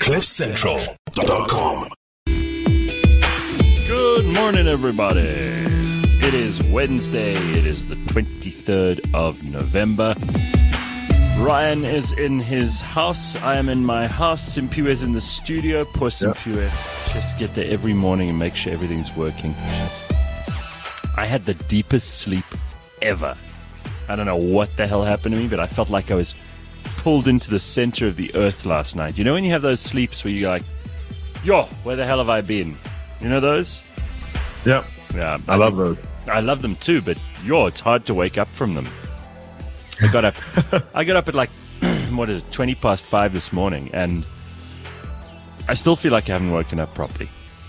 CliffCentral.com. Good morning, everybody. It is Wednesday. It is the 23rd of November. Ryan is in his house. I am in my house. Simpiwe is in the studio. Poor Simpiwe. Just get there every morning and make sure everything's working. I had the deepest sleep ever. I don't know what the hell happened to me, but I felt like I was pulled into the center of the earth last night. You know when you have those sleeps where you're like, yo, where the hell have I been? You know those? Yep. Yeah. I love those. I love them too, but it's hard to wake up from them. I got up at like, 20 past 5 this morning, and I still feel like I haven't woken up properly.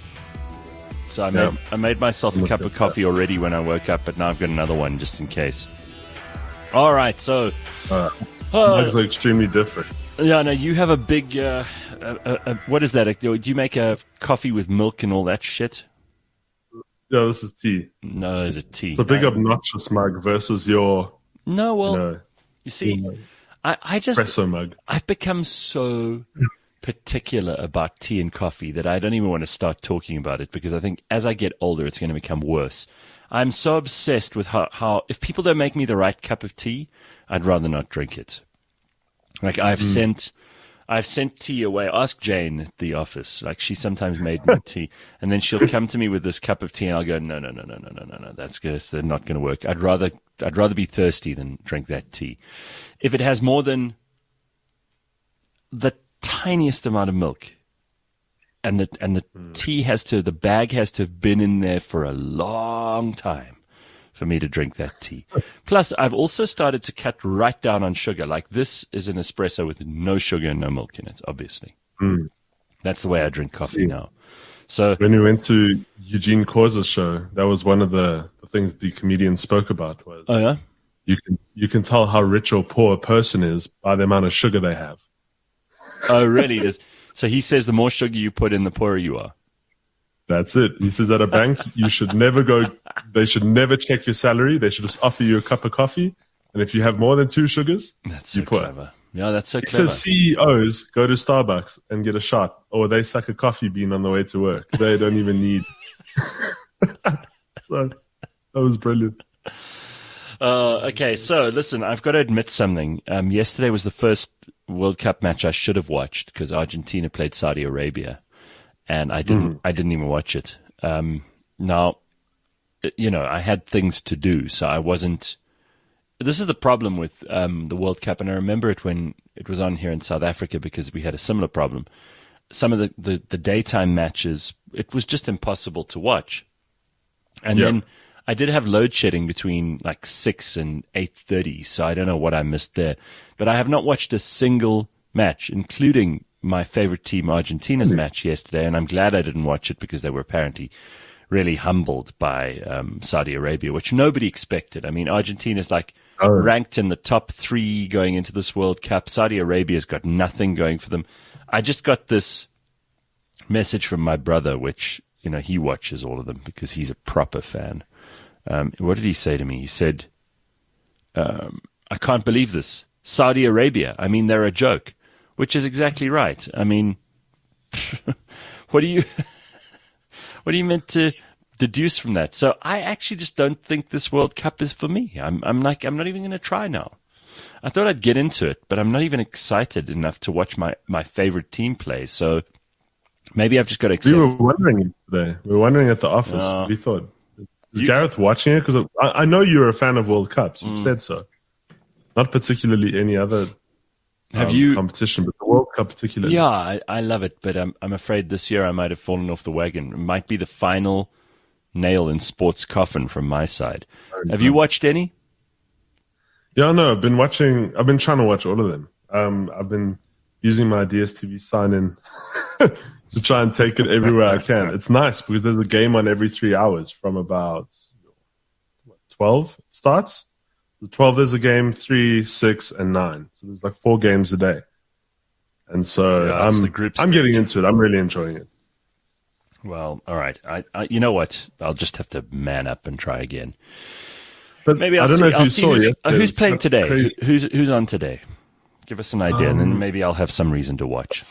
So I made myself a cup of coffee already when I woke up, but now I've got another one just in case. All right, so... mugs are extremely different. Yeah, no, you have a big... what is that? Do you make a coffee with milk and all that shit? Yeah, this is tea. No, it's a tea. It's a big obnoxious mug versus your... No, well, you see, I just... espresso mug. I've become so particular about tea and coffee that I don't even want to start talking about it, because I think as I get older, it's going to become worse. I'm so obsessed with how if people don't make me the right cup of tea, I'd rather not drink it. Like I've sent tea away. Ask Jane at the office. Like she sometimes made me tea, and then she'll come to me with this cup of tea, and I'll go, no, that's good. They're not going to work. I'd rather be thirsty than drink that tea. If it has more than the tiniest amount of milk, and the tea the bag has to have been in there for a long time for me to drink that tea. Plus, I've also started to cut right down on sugar. Like this is an espresso with no sugar and no milk in it, obviously. That's the way I drink coffee now. So when we went to Eugene Cause's show, that was one of the things the comedian spoke about was, oh yeah? You can tell how rich or poor a person is by the amount of sugar they have. Oh, really? So he says the more sugar you put in, the poorer you are. That's it. He says at a bank, they should never check your salary. They should just offer you a cup of coffee. And if you have more than 2 sugars, that's so you put. Clever. Yeah, that's so he clever. Says CEOs go to Starbucks and get a shot, or they suck a coffee bean on the way to work. They don't even need. So that was brilliant. Okay, so listen, I've got to admit something. Yesterday was the first World Cup match I should have watched because Argentina played Saudi Arabia. And I didn't even watch it. Now, I had things to do, so I wasn't. This is the problem with the World Cup, and I remember it when it was on here in South Africa because we had a similar problem. Some of the daytime matches, it was just impossible to watch. And then I did have load shedding between like 6 and 8:30, so I don't know what I missed there. But I have not watched a single match, including my favorite team, Argentina's match yesterday, and I'm glad I didn't watch it because they were apparently really humbled by Saudi Arabia, which nobody expected. I mean, Argentina's ranked in the top 3 going into this World Cup. Saudi Arabia's got nothing going for them. I just got this message from my brother, which, he watches all of them because he's a proper fan. What did he say to me? He said, I can't believe this. Saudi Arabia, I mean, they're a joke. Which is exactly right. I mean, what are you meant to deduce from that? So I actually just don't think this World Cup is for me. I'm not even going to try now. I thought I'd get into it, but I'm not even excited enough to watch my favorite team play. So maybe I've just got to accept. We were wondering today. We were wondering at the office. We thought, is Gareth watching it? Because I know you're a fan of World Cups. You said so. Not particularly any other competition, but the World Cup particularly. Yeah, I love it, but I'm afraid this year I might have fallen off the wagon. It might be the final nail in sports coffin from my side. Have you watched any? Yeah, no, I've been trying to watch all of them. I've been using my DSTV sign-in to try and take it everywhere I can. It's nice because there's a game on every 3 hours from about 12 it starts. The 12 there's a game, 3, 6, and 9. So there's like 4 games a day. And so I'm getting into it. I'm really enjoying it. Well, all right. I you know what? I'll just have to man up and try again. But maybe I don't know if you saw it. Who's playing today? Who's on today? Give us an idea, and then maybe I'll have some reason to watch.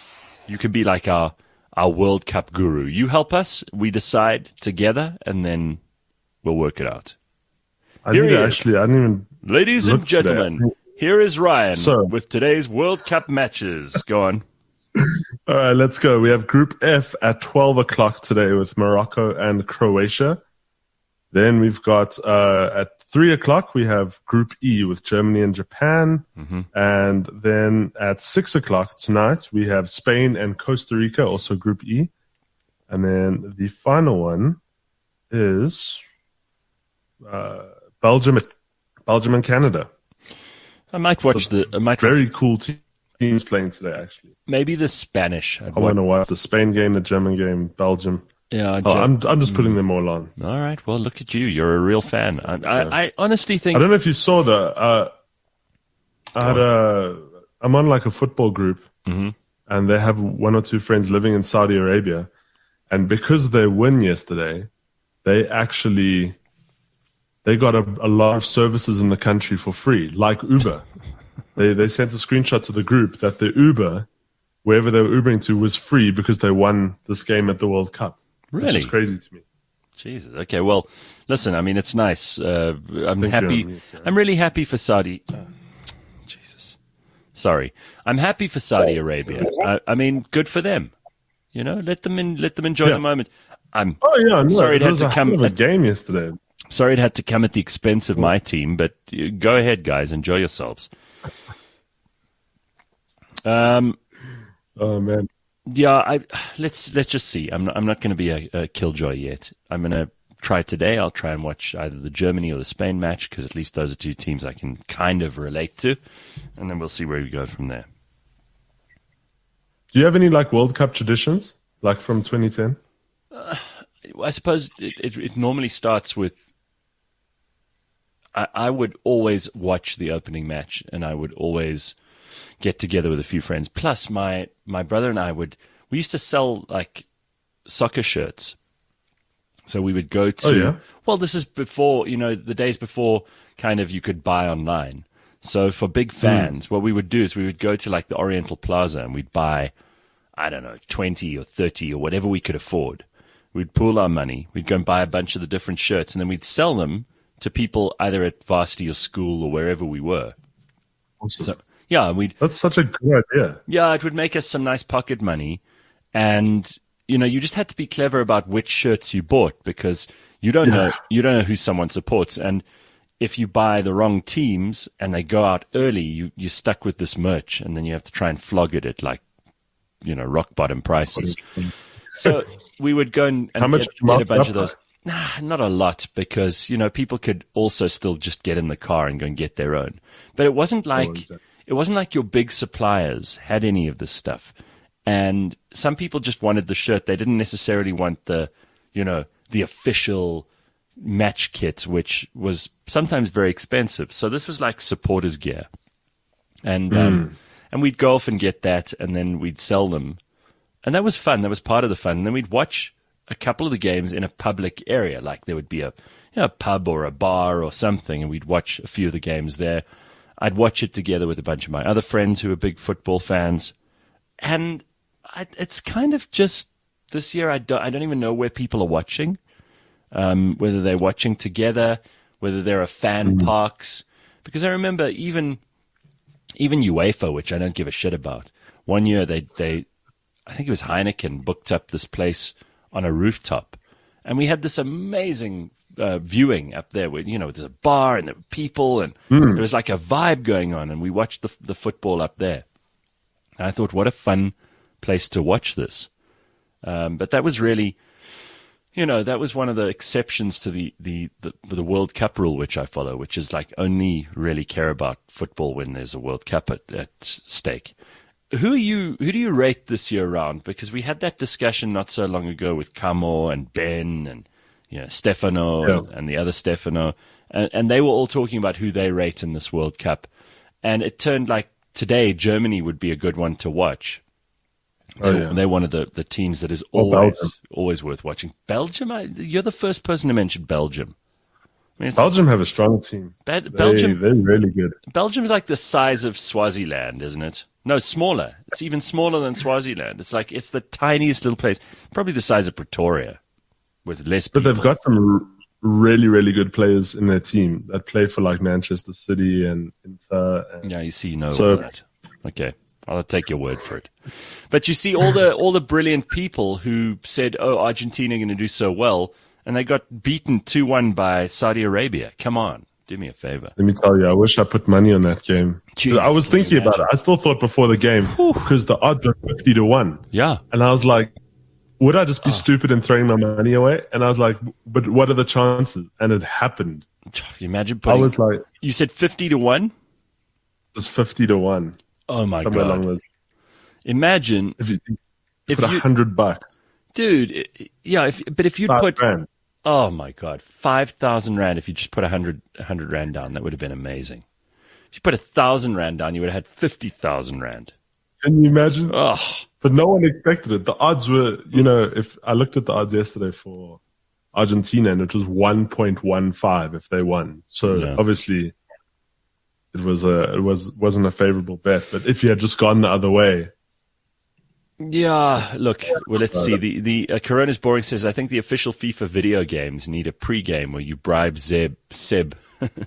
You can be like our World Cup guru. You help us, we decide together, and then we'll work it out. I didn't even. Ladies and gentlemen, here is Ryan So- with today's World Cup matches. Go on. All right, let's go. We have Group F at 12 o'clock today with Morocco and Croatia. Then we've got at 3 o'clock, we have Group E with Germany and Japan. And then at 6 o'clock tonight, we have Spain and Costa Rica, also Group E. And then the final one is Belgium and Canada. I might watch Very cool teams playing today, actually. maybe the Spanish. I want to watch the Spain game, the German game, Belgium. Yeah, I'm just putting them all on. all right. Well, look at you. You're a real fan. I honestly think. I don't know if you saw I'm on like a football group, and they have one or two friends living in Saudi Arabia, and because they win yesterday, they got a lot of services in the country for free, like Uber. They sent a screenshot to the group that the Uber, wherever they were Ubering to, was free because they won this game at the World Cup. Really? Which is crazy to me. Jesus. Okay. Well, listen. I mean, it's nice. I'm Thank happy. you. I'm really happy for Saudi. Jesus. Sorry. I'm happy for Saudi Arabia. I mean, good for them. You know, let them enjoy the moment. I'm sorry it had was to a come hell of a game yesterday. Sorry it had to come at the expense of my team, but go ahead, guys. Enjoy yourselves. Oh man. Yeah, let's just see. I'm not going to be a killjoy yet. I'm going to try today. I'll try and watch either the Germany or the Spain match because at least those are two teams I can kind of relate to, and then we'll see where we go from there. Do you have any like World Cup traditions, like from 2010? I suppose it normally starts with. I would always watch the opening match, and I would always get together with a few friends. Plus, my brother and I we used to sell like soccer shirts. So we would go to, Oh, yeah? well, this is before, the days before kind of you could buy online. So for big fans, what we would do is we would go to like the Oriental Plaza and we'd buy, I don't know, 20 or 30 or whatever we could afford. We'd pool our money. We'd go and buy a bunch of the different shirts and then we'd sell them to people either at varsity or school or wherever we were. Awesome. So, yeah, That's such a good idea. yeah, it would make us some nice pocket money. And, you just had to be clever about which shirts you bought because you don't know who someone supports. And if you buy the wrong teams and they go out early, you're stuck with this merch and then you have to try and flog it at like, rock bottom prices. So we would go and How much get a bunch up of those. Nah, not a lot because, people could also still just get in the car and go and get their own. But it wasn't like, exactly. It wasn't like your big suppliers had any of this stuff. And some people just wanted the shirt. They didn't necessarily want the official match kit, which was sometimes very expensive. So this was like supporters gear. And we'd go off and get that and then we'd sell them. And that was fun. That was part of the fun. And then we'd watch a couple of the games in a public area. Like there would be a pub or a bar or something and we'd watch a few of the games there. I'd watch it together with a bunch of my other friends who are big football fans. And it's kind of just this year, I don't even know where people are watching, whether they're watching together, whether there are fan parks. Because I remember even UEFA, which I don't give a shit about, one year I think it was Heineken, booked up this place on a rooftop. And we had this amazing viewing up there where, there's a bar and there were people and there was like a vibe going on and we watched the football up there. And I thought, what a fun place to watch this. But that was really, that was one of the exceptions to the World Cup rule, which I follow, which is like only really care about football when there's a World Cup at stake. Who do you rate this year around? Because we had that discussion not so long ago with Kamo and Ben and Stefano and the other Stefano, and they were all talking about who they rate in this World Cup. And it turned like today Germany would be a good one to watch. They're one of the teams that is always worth watching. Belgium, you're the first person to mention Belgium. I mean, Belgium have a strong team. Belgium, they're really good. Belgium's like the size of Swaziland, isn't it? No, smaller. It's even smaller than Swaziland. It's the tiniest little place, probably the size of Pretoria, with less people. But they've got some really, really good players in their team that play for like Manchester City and Inter. And yeah, you see, all that. Okay, I'll take your word for it. But you see, all the brilliant people who said, "Oh, Argentina are going to do so well," and they got beaten 2-1 by Saudi Arabia. Come on, do me a favor. Let me tell you, I wish I put money on that game. Gee, I was thinking about it. I still thought before the game because the odds were 50-1. Yeah, and I was like, would I just be stupid and throwing my money away? And I was like, but what are the chances? And it happened. You imagine I was like, you said 50-1? It was 50-1. Oh my somewhere God. Along those. Imagine if you put $100. Dude, yeah, but if you put, grand. oh my God, 5,000 Rand, if you just put 100 Rand down, that would have been amazing. If you put 1,000 Rand down, you would have had 50,000 Rand. Can you imagine? Oh. But no one expected it. The odds were, if I looked at the odds yesterday for Argentina, and it was 1.15 if they won. So obviously, it wasn't a favorable bet. But if you had just gone the other way. Yeah, look, well, let's see. The Corona's Boring says, I think the official FIFA video games need a pre-game where you bribe Seb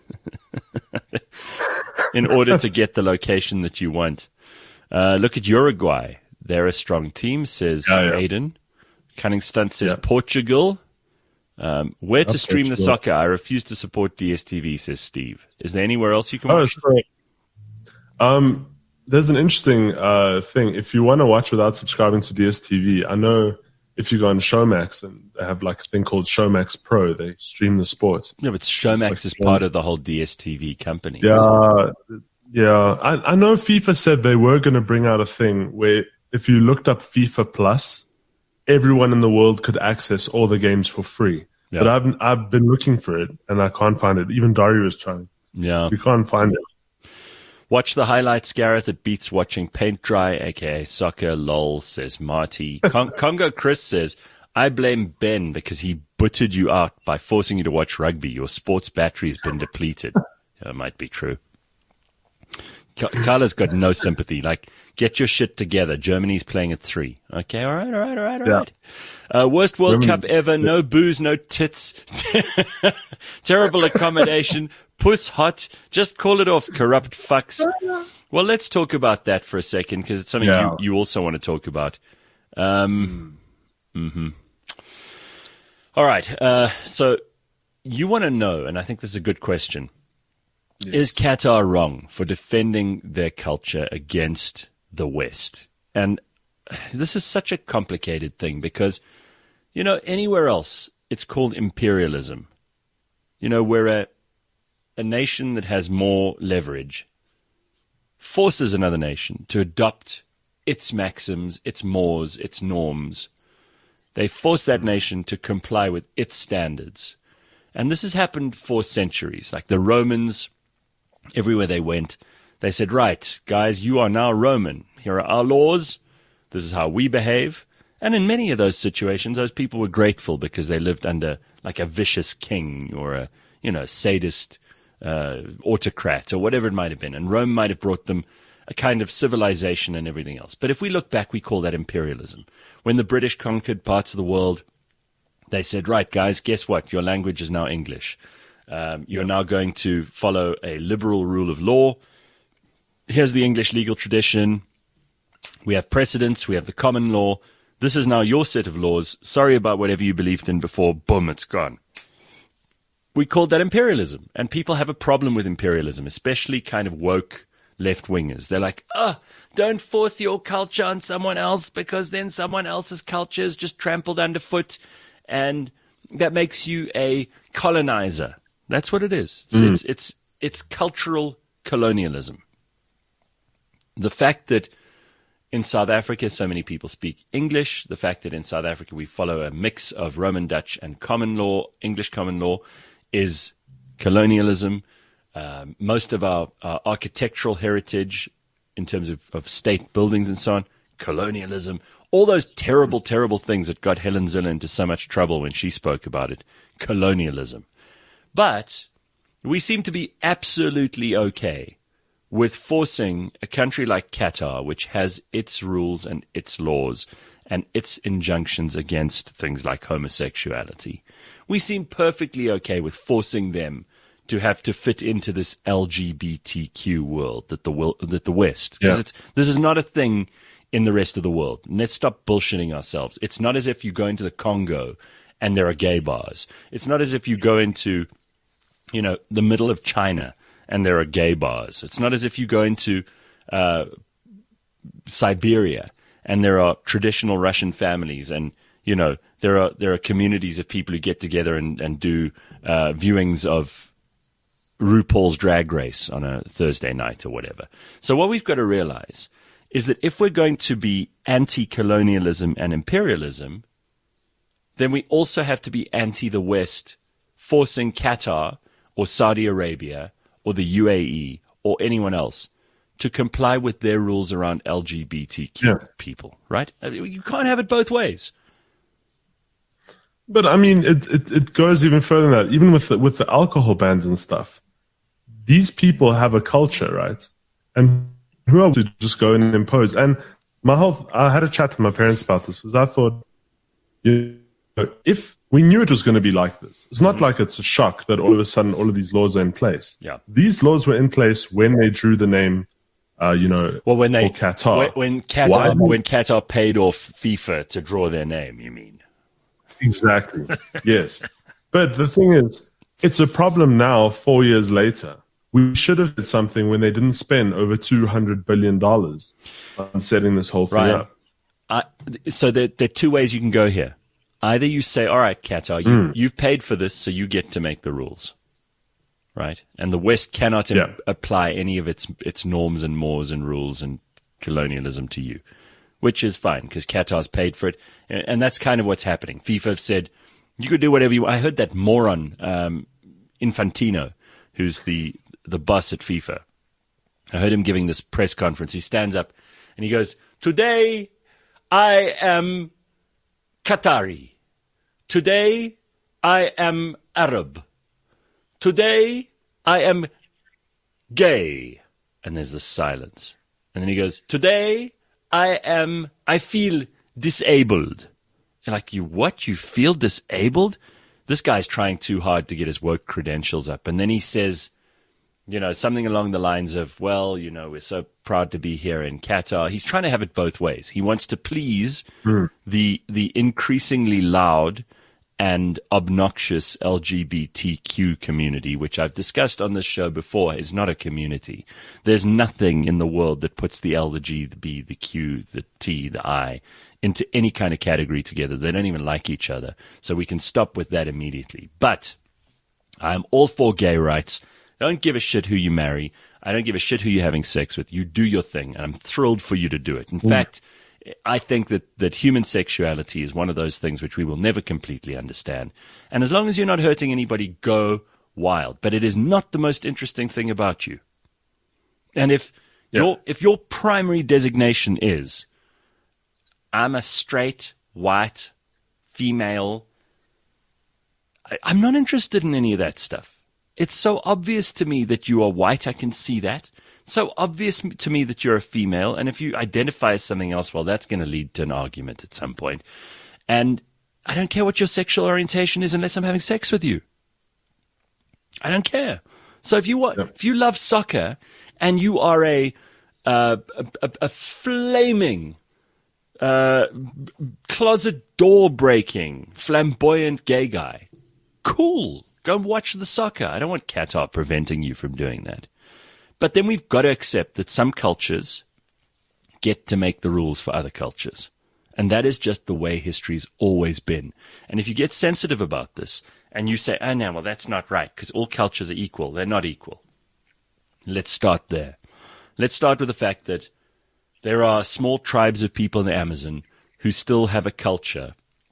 in order to get the location that you want. Look at Uruguay. They're a strong team, says Aiden. Cunning Stunt says Portugal. Where to stream the soccer? I refuse to support DSTV, says Steve. Is there anywhere else you can watch? Sorry. There's an interesting thing. If you want to watch without subscribing to DSTV, I know if you go on Showmax, and they have like a thing called Showmax Pro, they stream the sports. Yeah, but Showmax is part of the whole DSTV company. Yeah, I know FIFA said they were going to bring out a thing where if you looked up FIFA Plus, everyone in the world could access all the games for free. Yeah. But I've been looking for it and I can't find it. Even Dario is trying. Yeah, we can't find it. Watch the highlights, Gareth. It beats watching paint dry, aka soccer. Lol, says Marty. Congo Chris says, I blame Ben because he buttered you out by forcing you to watch rugby. Your sports battery's been depleted. That might be true. Carla's got no sympathy. Like, get your shit together. Germany's playing at 3. Okay, all right. Worst World Cup ever. No booze, no tits. Terrible accommodation. Puss hot. Just call it off, corrupt fucks. Well, let's talk about that for a second because it's something you also want to talk about. All right. So you want to know, and I think this is a good question. Yes. Is Qatar wrong for defending their culture against the West? And this is such a complicated thing because, anywhere else, it's called imperialism. Where a nation that has more leverage forces another nation to adopt its maxims, its mores, its norms. They force that nation to comply with its standards. And this has happened for centuries. Like the Romans, everywhere they went, they said, right, guys, you are now Roman. Here are our laws. This is how we behave. And in many of those situations, those people were grateful because they lived under like a vicious king or a, sadist autocrat or whatever it might have been. And Rome might have brought them a kind of civilization and everything else. But if we look back, we call that imperialism. When the British conquered parts of the world, they said, right, guys, guess what? Your language is now English. You're now going to follow a liberal rule of law. Here's the English legal tradition. We have precedents. We have the common law. This is now your set of laws. Sorry about whatever you believed in before. Boom, it's gone. We called that imperialism. And people have a problem with imperialism, especially kind of woke left-wingers. They're like, don't force your culture on someone else because then someone else's culture is just trampled underfoot. And that makes you a colonizer. That's what it is. It's cultural colonialism. The fact that in South Africa so many people speak English, the fact that in South Africa we follow a mix of Roman Dutch and common law, English common law, is colonialism. Most of our architectural heritage in terms of state buildings and so on, colonialism. All those terrible, terrible things that got Helen Zille into so much trouble when she spoke about it, colonialism. But we seem to be absolutely okay with forcing a country like Qatar, which has its rules and its laws and its injunctions against things like homosexuality. We seem perfectly okay with forcing them to have to fit into this LGBTQ world that the West. Yeah. This is not a thing in the rest of the world. And let's stop bullshitting ourselves. It's not as if you go into the Congo and there are gay bars. It's not as if you go into, the middle of China and there are gay bars. It's not as if you go into Siberia and there are traditional Russian families and, there are communities of people who get together and do viewings of RuPaul's Drag Race on a Thursday night or whatever. So what we've got to realize is that if we're going to be anti-colonialism and imperialism, then we also have to be anti the West, forcing Qatar or Saudi Arabia or the UAE or anyone else to comply with their rules around LGBTQ people, right? You can't have it both ways. But I mean, it goes even further than that. Even with the alcohol bans and stuff, these people have a culture, right? And who are we to just go in and impose? And I had a chat with my parents about this because I thought, if we knew it was going to be like this, it's not like it's a shock that all of a sudden all of these laws are in place. Yeah, these laws were in place when they drew the name, when Qatar. When Qatar paid off FIFA to draw their name, you mean? Exactly. Yes. But the thing is, it's a problem now, 4 years later. We should have did something when they didn't spend over $200 billion on setting this whole thing up. So there are two ways you can go here. Either you say, all right, Qatar, you've paid for this, so you get to make the rules. Right? And the West cannot apply any of its norms and mores and rules and colonialism to you, which is fine because Qatar's paid for it. And that's kind of what's happening. FIFA have said, you could do whatever you want. I heard that moron, Infantino, who's the boss at FIFA. I heard him giving this press conference. He stands up and he goes, today I am Qatari. Today I am Arab. Today I am gay. And there's this silence. And then he goes, today I feel disabled. And like, you what? You feel disabled? This guy's trying too hard to get his woke credentials up. And then he says, something along the lines of, well, we're so proud to be here in Qatar. He's trying to have it both ways. He wants to please the increasingly loud and obnoxious LGBTQ community, which I've discussed on this show before, is not a community. There's nothing in the world that puts the L, the G, the B, the Q, the T, the I into any kind of category together. They don't even like each other. So we can stop with that immediately. But I'm all for gay rights. I don't give a shit who you marry. I don't give a shit who you're having sex with. You do your thing, and I'm thrilled for you to do it. In fact, I think that human sexuality is one of those things which we will never completely understand. And as long as you're not hurting anybody, go wild. But it is not the most interesting thing about you. And if your primary designation is, I'm a straight, white, female, I'm not interested in any of that stuff. It's so obvious to me that you are white. I can see that. It's so obvious to me that you're a female. And if you identify as something else, well, that's going to lead to an argument at some point. And I don't care what your sexual orientation is unless I'm having sex with you. I don't care. So if you love soccer and you are a flaming, closet door breaking, flamboyant gay guy, cool. Go and watch the soccer. I don't want Qatar preventing you from doing that. But then we've got to accept that some cultures get to make the rules for other cultures. And that is just the way history's always been. And if you get sensitive about this and you say, oh, no, well, that's not right because all cultures are equal. They're not equal. Let's start there. Let's start with the fact that there are small tribes of people in the Amazon who still have a culture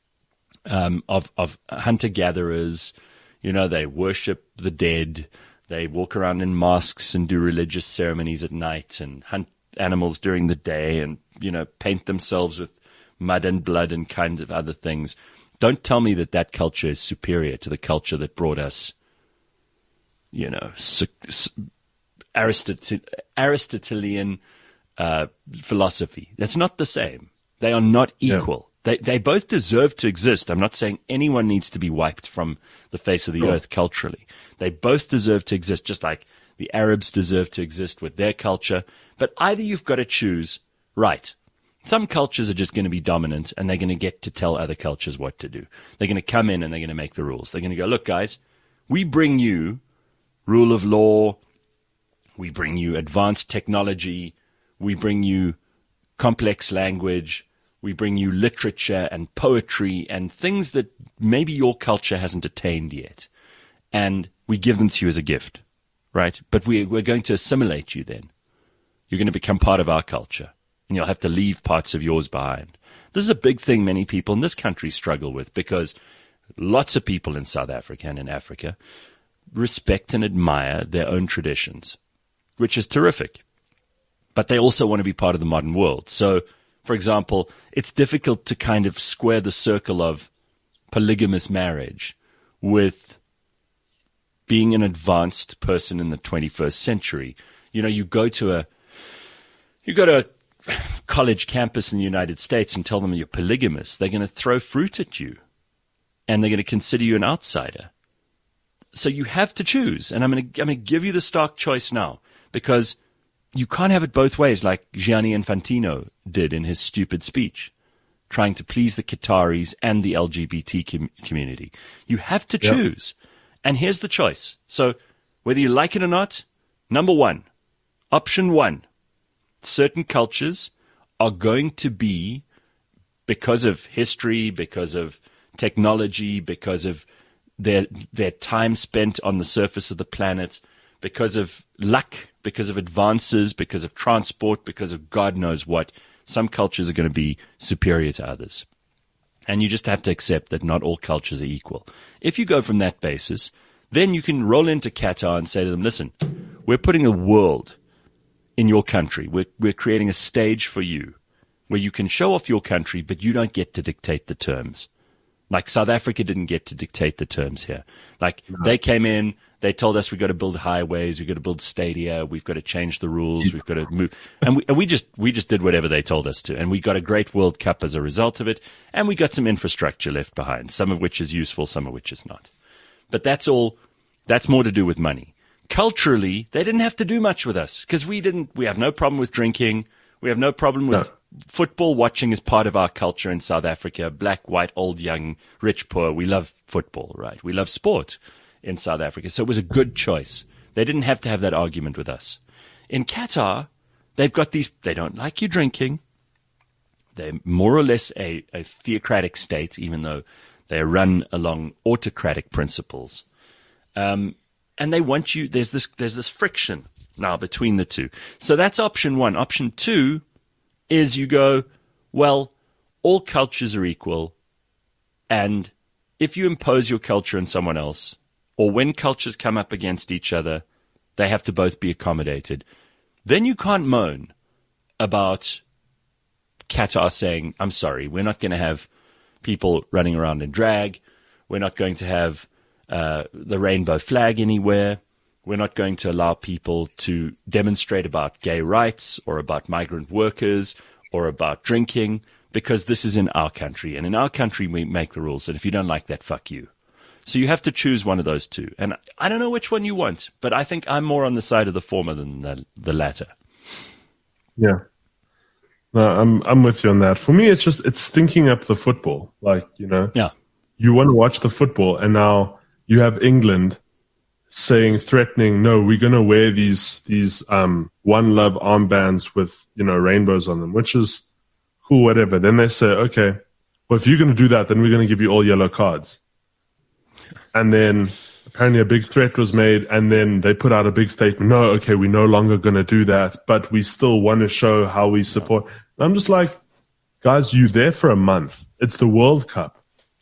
of hunter-gatherers. They worship the dead. They walk around in masks and do religious ceremonies at night and hunt animals during the day and, paint themselves with mud and blood and kinds of other things. Don't tell me that culture is superior to the culture that brought us, Aristotelian philosophy. That's not the same. They are not equal. Yeah. They both deserve to exist. I'm not saying anyone needs to be wiped from the face of the earth culturally. They both deserve to exist, just like the Arabs deserve to exist with their culture. But either you've got to choose, right. Some cultures are just going to be dominant, and they're going to get to tell other cultures what to do. They're going to come in and they're going to make the rules. They're going to go, look, guys, we bring you rule of law. We bring you advanced technology. We bring you complex language. We bring you literature and poetry and things that maybe your culture hasn't attained yet. And we give them to you as a gift, right? But we're going to assimilate you then. You're going to become part of our culture, and you'll have to leave parts of yours behind. This is a big thing many people in this country struggle with, because lots of people in South Africa and in Africa respect and admire their own traditions, which is terrific. But they also want to be part of the modern world. So, for example, it's difficult to kind of square the circle of polygamous marriage with being an advanced person in the 21st century. You know, you go to a college campus in the United States and tell them you're polygamous, they're going to throw fruit at you, and they're going to consider you an outsider. So you have to choose, and I'm going to give you the stark choice now, because you can't have it both ways, like Gianni Infantino did in his stupid speech, trying to please the Qataris and the LGBT community. You have to choose, and here's the choice. So whether you like it or not, number one, option one, certain cultures are going to be, because of history, because of technology, because of their time spent on the surface of the planet, because of luck, because of advances, because of transport, because of God knows what, some cultures are going to be superior to others. And you just have to accept that not all cultures are equal. If you go from that basis, then you can roll into Qatar and say to them, listen, we're putting a world in your country. We're creating a stage for you where you can show off your country, but you don't get to dictate the terms. Like South Africa didn't get to dictate the terms here. Like they came in, they told us we've got to build highways, we've got to build stadia, we've got to change the rules, we've got to move. And we just did whatever they told us to. And we got a great World Cup as a result of it. And we got some infrastructure left behind, some of which is useful, some of which is not. But that's more to do with money. Culturally, they didn't have to do much with us, because we have no problem with drinking. We have no problem with football. Watching is part of our culture in South Africa. Black, white, old, young, rich, poor. We love football, right? We love sport in South Africa. So it was a good choice. They didn't have to have that argument with us. In Qatar, they've got these, they don't like you drinking. They're more or less a theocratic state, even though they run along autocratic principles. And they want you, there's this friction now between the two. So that's option one. Option two is you go, well, all cultures are equal, and if you impose your culture on someone else, or when cultures come up against each other, they have to both be accommodated. Then you can't moan about Qatar saying, I'm sorry, we're not going to have people running around in drag. We're not going to have the rainbow flag anywhere. We're not going to allow people to demonstrate about gay rights or about migrant workers or about drinking, because this is in our country. And in our country, we make the rules. And if you don't like that, fuck you. So you have to choose one of those two. And I don't know which one you want, but I think I'm more on the side of the former than the latter. Yeah. No, I'm with you on that. For me, it's stinking up the football. Like, you want to watch the football, and now you have England threatening, no, we're going to wear these One Love armbands with, rainbows on them, which is cool, whatever. Then they say, okay, well, if you're going to do that, then we're going to give you all yellow cards. And then apparently a big threat was made, and then they put out a big statement, no, okay, we're no longer going to do that, but we still want to show how we support. And I'm just like, guys, you're there for a month. It's the World Cup.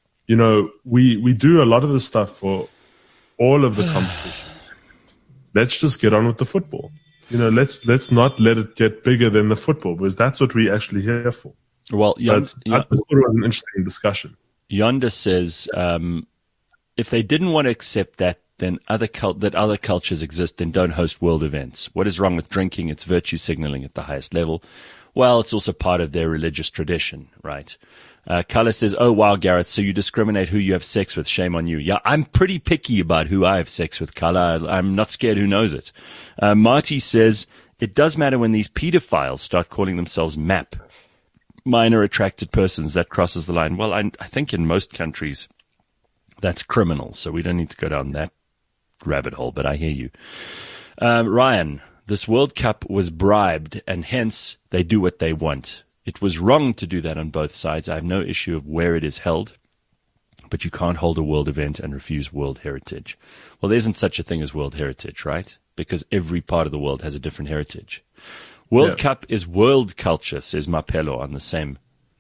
We do a lot of this stuff for all of the competitions. Let's just get on with the football. Let's not let it get bigger than the football, because that's what we're actually here for. Well, I thought it was an interesting discussion. Yonda says, if they didn't want to accept that then that other cultures exist, then don't host world events. What is wrong with drinking? It's virtue signaling at the highest level. Well, it's also part of their religious tradition, right? Kala says, oh, wow, Gareth, so you discriminate who you have sex with. Shame on you. Yeah, I'm pretty picky about who I have sex with, Kala. I'm not scared who knows it. Marty says, it does matter when these pedophiles start calling themselves MAP, minor attracted persons. That crosses the line. Well, I think in most countries that's criminal, so we don't need to go down that rabbit hole, but I hear you. Ryan, this World Cup was bribed, and hence they do what they want. It was wrong to do that on both sides. I have no issue of where it is held, but you can't hold a world event and refuse world heritage. Well, there isn't such a thing as world heritage, right? Because every part of the world has a different heritage. World Cup is world culture, says Mapelo on the same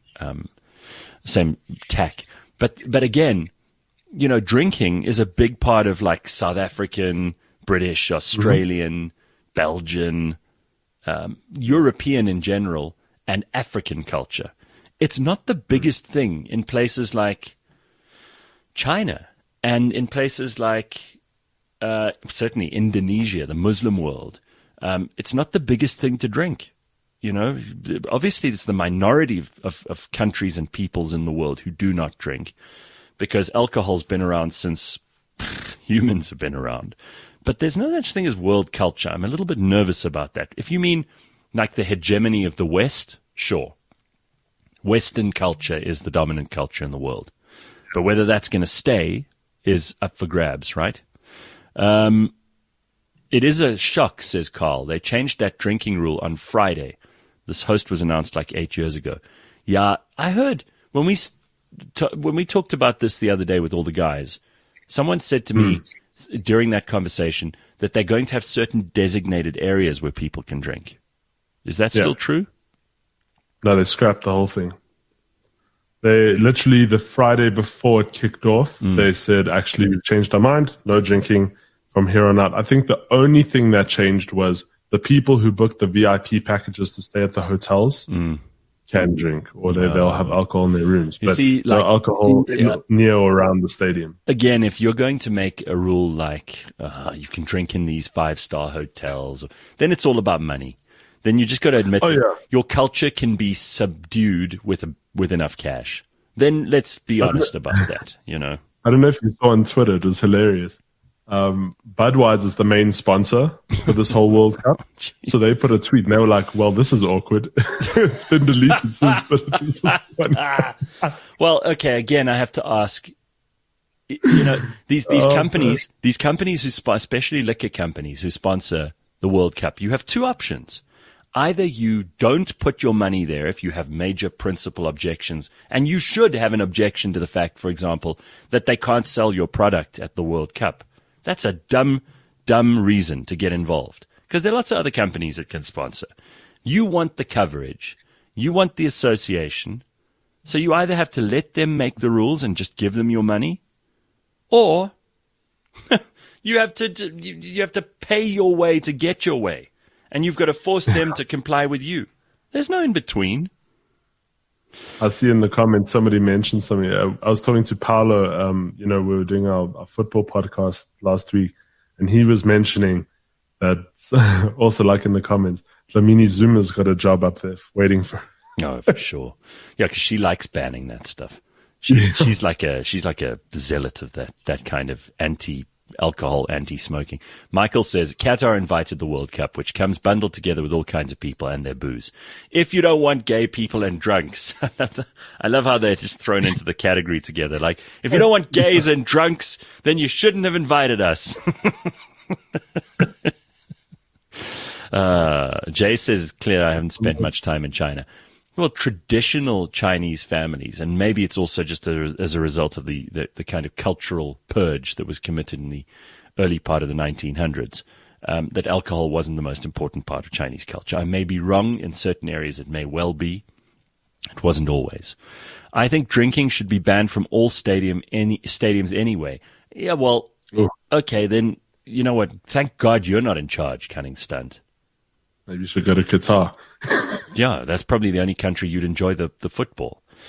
tack. But again, you know, drinking is a big part of like South African, British, Australian, Belgian, European in general, and African culture. It's not the biggest thing in places like China and in places like certainly Indonesia, the Muslim world. It's not the biggest thing to drink. You know, obviously it's the minority of countries and peoples in the world who do not drink, because alcohol's been around since humans have been around. But there's no such thing as world culture. I'm a little bit nervous about that. If you mean like the hegemony of the West, sure. Western culture is the dominant culture in the world. But whether that's going to stay is up for grabs, right? It is a shock, says Carl. They changed that drinking rule on Friday. This host was announced like 8 years ago. Yeah, I heard when we talked about this the other day with all the guys, someone said to me during that conversation that they're going to have certain designated areas where people can drink. Is that still true? No, they scrapped the whole thing. They literally, the Friday before it kicked off, they said, actually, we've changed our mind. No drinking from here on out. I think the only thing that changed was the people who booked the VIP packages to stay at the hotels can drink, or they'll have alcohol in their rooms. But no alcohol near or around the stadium. Again, if you're going to make a rule like you can drink in these 5-star hotels, then it's all about money. Then you just got to admit your culture can be subdued with enough cash. Then let's be honest about that, you know. I don't know if you saw on Twitter, it was hilarious. Budweiser is the main sponsor for this whole World Cup. So they put a tweet and they were like, well, this is awkward. It's been deleted since, but it was funny. Well, okay, again, I have to ask, you know, these companies, who especially liquor companies who sponsor the World Cup, you have two options. Either you don't put your money there if you have major principal objections, and you should have an objection to the fact, for example, that they can't sell your product at the World Cup. That's a dumb reason to get involved, because there are lots of other companies that can sponsor. You want the coverage. You want the association. So you either have to let them make the rules and just give them your money, or you have to pay your way to get your way. And you've got to force them to comply with you. There's no in between. I see in the comments somebody mentioned something. I was talking to Paolo. We were doing our football podcast last week, and he was mentioning that also, like in the comments, Dlamini Zuma's got a job up there waiting for. Oh, for sure. Yeah, because she likes banning that stuff. She's like a zealot of that kind of anti-alcohol, anti-smoking. Michael says, Qatar invited the World Cup, which comes bundled together with all kinds of people and their booze. If you don't want gay people and drunks, I love how they're just thrown into the category together. Like, if you don't want gays and drunks, then you shouldn't have invited us. Jay says, clear, I haven't spent much time in China. Well, traditional Chinese families, and maybe it's also just as a result of the kind of cultural purge that was committed in the early part of the 1900s, that alcohol wasn't the most important part of Chinese culture. I may be wrong in certain areas. It may well be. It wasn't always. I think drinking should be banned from all stadiums anyway. Yeah, well, okay, then, you know what? Thank God you're not in charge, cunning stunt. Maybe you should go to Qatar. Yeah, that's probably the only country you'd enjoy the football.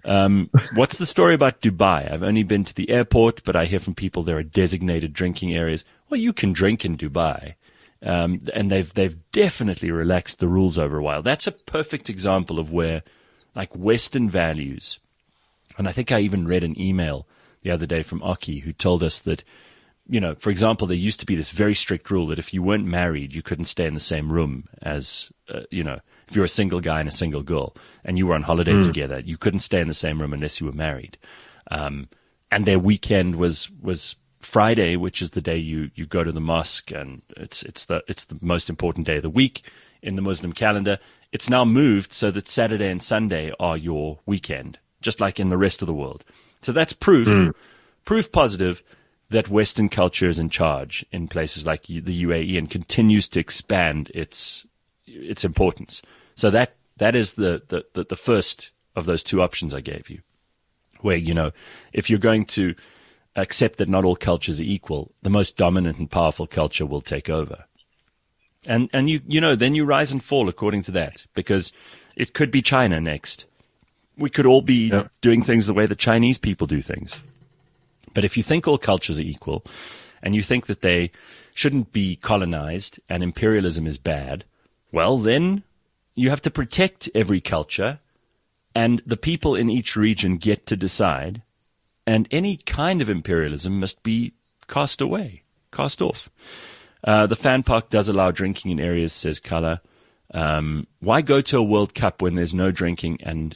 What's the story about Dubai? I've only been to the airport, but I hear from people there are designated drinking areas. Well, you can drink in Dubai. And they've definitely relaxed the rules over a while. That's a perfect example of where, like, Western values, and I think I even read an email the other day from Aki who told us that, you know, for example, there used to be this very strict rule that if you weren't married, you couldn't stay in the same room as, you know, if you're a single guy and a single girl and you were on holiday together, you couldn't stay in the same room unless you were married. And their weekend was Friday, which is the day you go to the mosque, and it's the most important day of the week in the Muslim calendar. It's now moved so that Saturday and Sunday are your weekend, just like in the rest of the world. So that's proof positive that Western culture is in charge in places like the UAE and continues to expand its importance. So that is the first of those two options I gave you, where, you know, if you're going to accept that not all cultures are equal, the most dominant and powerful culture will take over. And you know, then you rise and fall according to that, because it could be China next. We could all be doing things the way the Chinese people do things. But if you think all cultures are equal, and you think that they shouldn't be colonized and imperialism is bad, well, then you have to protect every culture, and the people in each region get to decide, and any kind of imperialism must be cast off. The fan park does allow drinking in areas, says Kala. Why go to a World Cup when there's no drinking and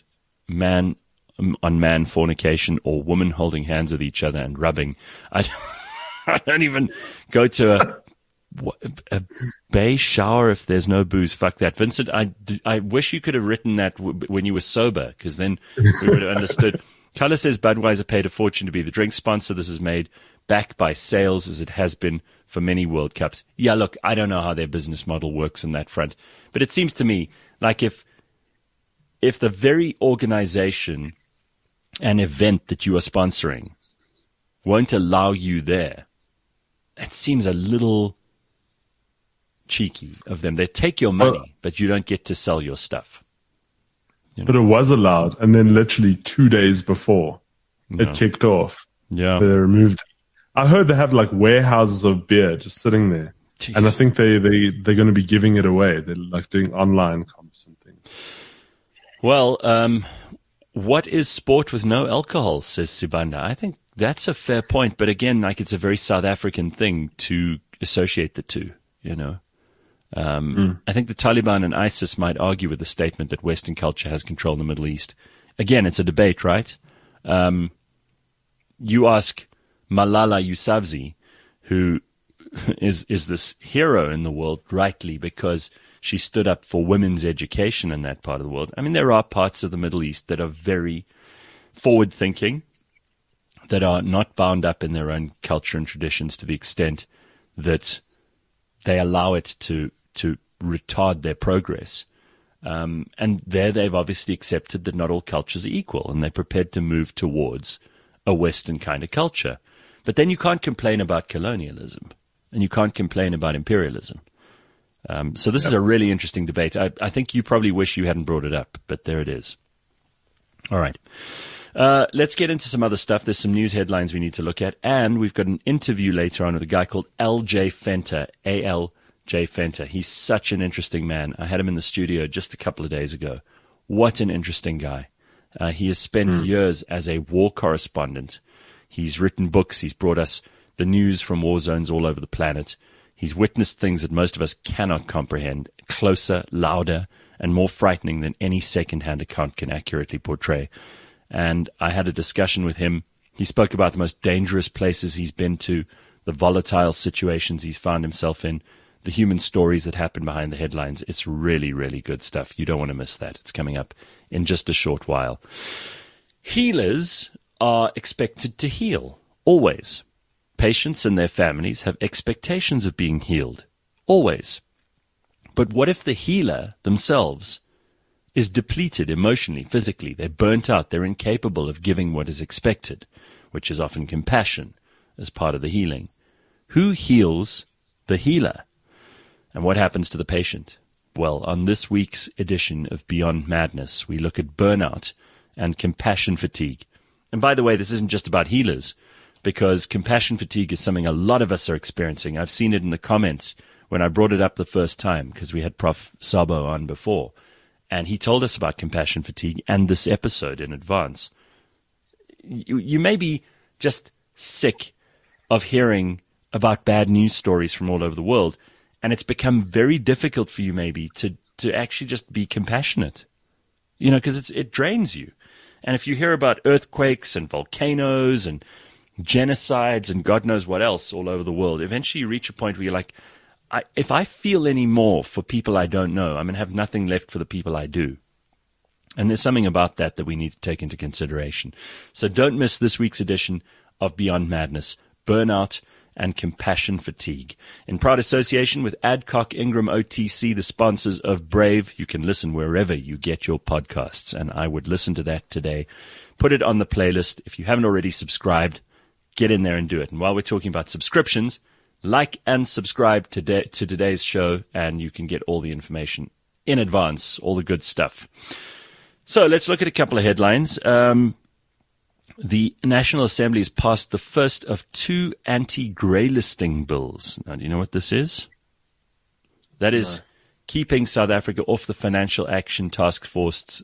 man-on-man fornication or women holding hands with each other and rubbing? I don't even go to a bay shower if there's no booze. Fuck that. Vincent, I wish you could have written that when you were sober, because then we would have understood. Kala says Budweiser paid a fortune to be the drink sponsor. This is made back by sales, as it has been for many World Cups. Yeah, look, I don't know how their business model works on that front, but it seems to me like if the very organization and event that you are sponsoring won't allow you there, it seems a little cheeky of them. They take your money, but you don't get to sell your stuff. You know? But it was allowed, and then literally 2 days before it kicked off, they removed it. I heard they have like warehouses of beer just sitting there. Jeez. And I think they're going to be giving it away. They're like doing online comps and things. Well, what is sport with no alcohol, says Sibanda. I think that's a fair point, but again, like, it's a very South African thing to associate the two, you know. I think the Taliban and ISIS might argue with the statement that Western culture has control in the Middle East. Again, it's a debate, right? You ask Malala Yousafzai, who is this hero in the world, rightly, because she stood up for women's education in that part of the world. I mean, there are parts of the Middle East that are very forward-thinking, that are not bound up in their own culture and traditions to the extent that they allow it to retard their progress. And there they've obviously accepted that not all cultures are equal, and they're prepared to move towards a Western kind of culture. But then you can't complain about colonialism, and you can't complain about imperialism. So this is a really interesting debate. I think you probably wish you hadn't brought it up, but there it is. All right. Let's get into some other stuff. There's some news headlines we need to look at, and we've got an interview later on with a guy called L.J. Fenter, A.L.J. Fenter. He's such an interesting man. I had him in the studio just a couple of days ago. What an interesting guy. He has spent years as a war correspondent. He's written books. He's brought us the news from war zones all over the planet. He's witnessed things that most of us cannot comprehend, closer, louder, and more frightening than any second-hand account can accurately portray. And I had a discussion with him. He spoke about the most dangerous places he's been to, the volatile situations he's found himself in, the human stories that happen behind the headlines. It's really, really good stuff. You don't want to miss that. It's coming up in just a short while. Healers are expected to heal, always. Patients and their families have expectations of being healed, always. But what if the healer themselves is depleted emotionally, physically? They're burnt out. They're incapable of giving what is expected, which is often compassion as part of the healing. Who heals the healer? And what happens to the patient? Well, on this week's edition of Beyond Madness, we look at burnout and compassion fatigue. And by the way, this isn't just about healers, because compassion fatigue is something a lot of us are experiencing. I've seen it in the comments when I brought it up the first time, because we had Prof. Sabo on before, and he told us about compassion fatigue and this episode in advance. You may be just sick of hearing about bad news stories from all over the world, and it's become very difficult for you maybe to actually just be compassionate, because it drains you. And if you hear about earthquakes and volcanoes and genocides and God knows what else all over the world, eventually you reach a point where you're like, if I feel any more for people I don't know, I'm going to have nothing left for the people I do. And there's something about that we need to take into consideration. So don't miss this week's edition of Beyond Madness, Burnout and Compassion Fatigue. In proud association with Adcock Ingram OTC, the sponsors of Brave, you can listen wherever you get your podcasts. And I would listen to that today. Put it on the playlist. If you haven't already subscribed, get in there and do it. And while we're talking about subscriptions, like and subscribe to today's show, and you can get all the information in advance, all the good stuff. So let's look at a couple of headlines. The National Assembly has passed the first of 2 anti-grey-listing bills. Now, do you know what this is? That is keeping South Africa off the Financial Action Task Force's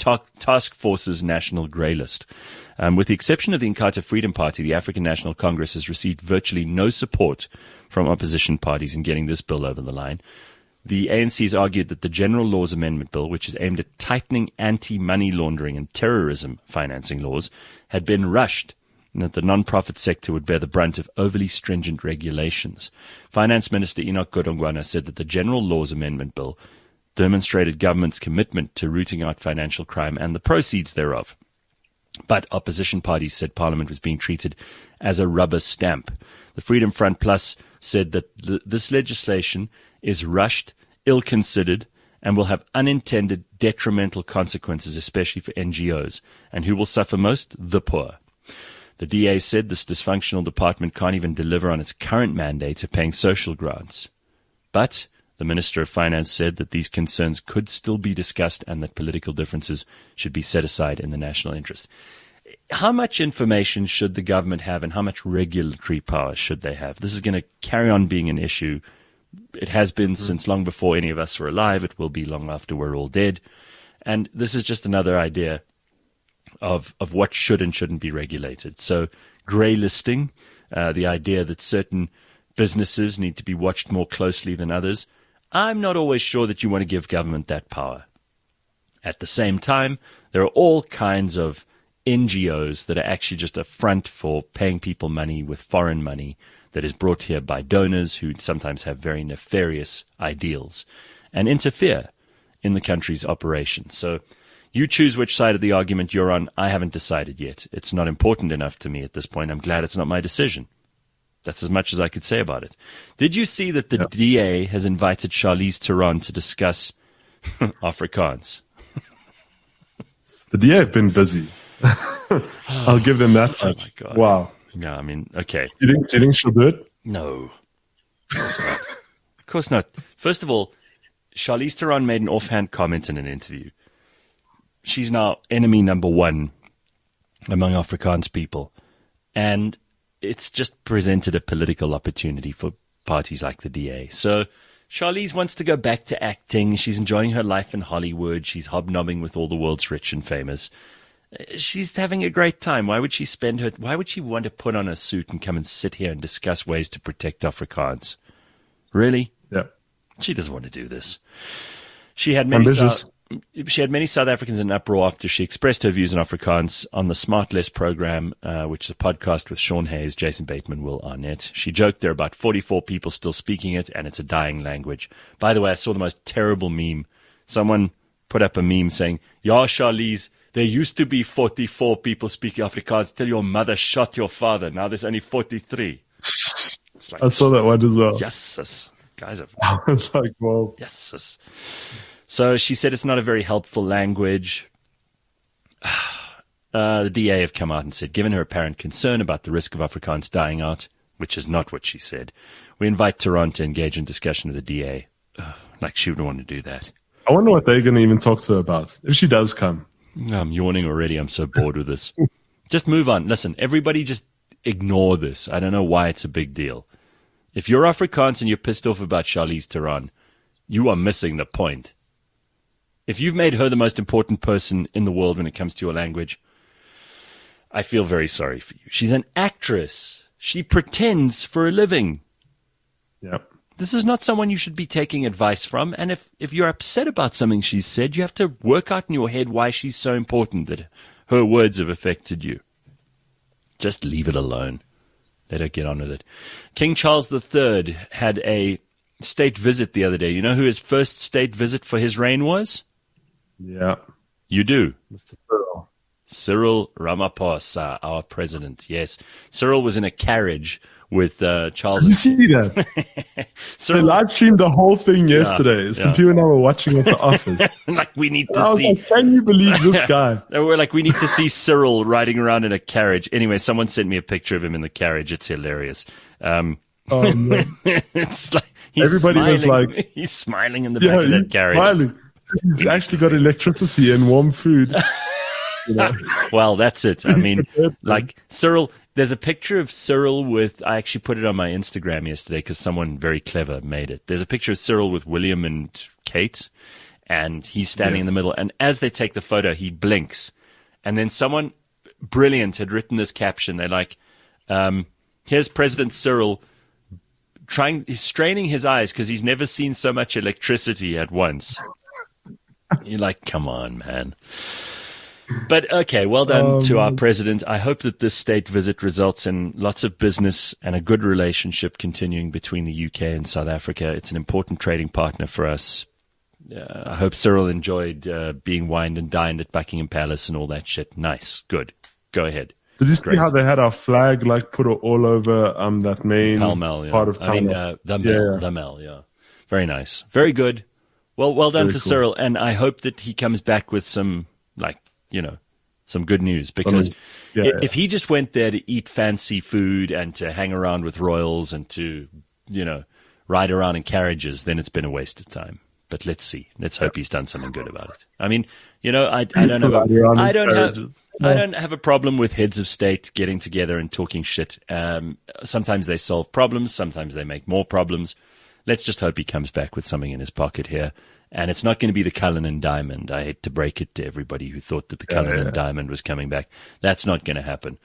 national grey list. With the exception of the Inkatha Freedom Party, the African National Congress has received virtually no support from opposition parties in getting this bill over the line. The ANC has argued that the General Laws Amendment Bill, which is aimed at tightening anti-money laundering and terrorism financing laws, had been rushed and that the non-profit sector would bear the brunt of overly stringent regulations. Finance Minister Enoch Godongwana said that the General Laws Amendment Bill demonstrated government's commitment to rooting out financial crime and the proceeds thereof. But opposition parties said Parliament was being treated as a rubber stamp. The Freedom Front Plus said that this legislation is rushed, ill-considered, and will have unintended detrimental consequences, especially for NGOs. And who will suffer most? The poor. The DA said this dysfunctional department can't even deliver on its current mandate of paying social grants. But the Minister of Finance said that these concerns could still be discussed and that political differences should be set aside in the national interest. How much information should the government have and how much regulatory power should they have? This is going to carry on being an issue. It has been since long before any of us were alive. It will be long after we're all dead. And this is just another idea of what should and shouldn't be regulated. So grey listing, the idea that certain businesses need to be watched more closely than others. I'm not always sure that you want to give government that power. At the same time, there are all kinds of NGOs that are actually just a front for paying people money with foreign money that is brought here by donors who sometimes have very nefarious ideals and interfere in the country's operations. So you choose which side of the argument you're on. I haven't decided yet. It's not important enough to me at this point. I'm glad it's not my decision. That's as much as I could say about it. Did you see that the DA has invited Charlize Theron to discuss Afrikaans? The DA have been busy. I'll give them that much. My God. Wow. No, I mean, okay. Do you think she'll do it? No. Of course not. First of all, Charlize Theron made an offhand comment in an interview. She's now enemy number 1 among Afrikaans people. And it's just presented a political opportunity for parties like the DA. So Charlize wants to go back to acting. She's enjoying her life in Hollywood. She's hobnobbing with all the world's rich and famous. She's having a great time. Why would she want to put on a suit and come and sit here and discuss ways to protect Afrikaans? Really? Yeah. She doesn't want to do this. She had many South Africans in uproar after she expressed her views on Afrikaans on the Smartless program, which is a podcast with Sean Hayes, Jason Bateman, Will Arnett. She joked there are about 44 people still speaking it, and it's a dying language. By the way, I saw the most terrible meme. Someone put up a meme saying, "Ya Charlize, there used to be 44 people speaking Afrikaans till your mother shot your father. Now there's only 43. It's like, I saw that one as well. Yes, guys have. It's like, well. Yes. So she said it's not a very helpful language. The DA have come out and said, given her apparent concern about the risk of Afrikaans dying out, which is not what she said, we invite Theron to engage in discussion with the DA. Like she would want to do that. I wonder what they're going to even talk to her about if she does come. I'm yawning already. I'm so bored with this. Just move on. Listen, everybody just ignore this. I don't know why it's a big deal. If you're Afrikaans and you're pissed off about Charlize Theron, you are missing the point. If you've made her the most important person in the world when it comes to your language, I feel very sorry for you. She's an actress. She pretends for a living. Yep. This is not someone you should be taking advice from. And if you're upset about something she's said, you have to work out in your head why she's so important that her words have affected you. Just leave it alone. Let her get on with it. King Charles III had a state visit the other day. You know who his first state visit for his reign was? Yeah. You do. Mr. Cyril. Cyril Ramaphosa, our president. Yes. Cyril was in a carriage with Charles. Did you see that? They live streamed the whole thing yesterday. Some people and I were watching at the office. Like, we need to see. Like, can you believe this guy? We're like, we need to see Cyril riding around in a carriage. Anyway, someone sent me a picture of him in the carriage. It's hilarious. No. It's like he's smiling in the back of that carriage. Smiling. He's actually got electricity and warm food. Well, that's it. I mean, like, Cyril, there's a picture of Cyril with, I actually put it on my Instagram yesterday because someone very clever made it. There's a picture of Cyril with William and Kate, and he's standing in the middle. And as they take the photo, he blinks. And then someone brilliant had written this caption. They're like, here's President Cyril he's straining his eyes because he's never seen so much electricity at once. You're like, come on, man. But okay, well done to our president. I hope that this state visit results in lots of business and a good relationship continuing between the UK and South Africa. It's an important trading partner for us. I hope Cyril enjoyed being wined and dined at Buckingham Palace and all that shit. Nice. Good. Go ahead. Did you see how they had our flag like put all over that main Pall Mall, part of town? I mean, the Mall, yeah. Very nice. Very good. Well done to Cyril, and I hope that he comes back with some, some good news, because if he just went there to eat fancy food and to hang around with royals and to, ride around in carriages, then it's been a waste of time. But let's see. Let's hope he's done something good about it. I mean, I don't have a problem with heads of state getting together and talking shit. Sometimes they solve problems. Sometimes they make more problems. Let's just hope he comes back with something in his pocket here. And it's not going to be the Cullinan Diamond. I hate to break it to everybody who thought that the Cullinan Diamond was coming back. That's not going to happen.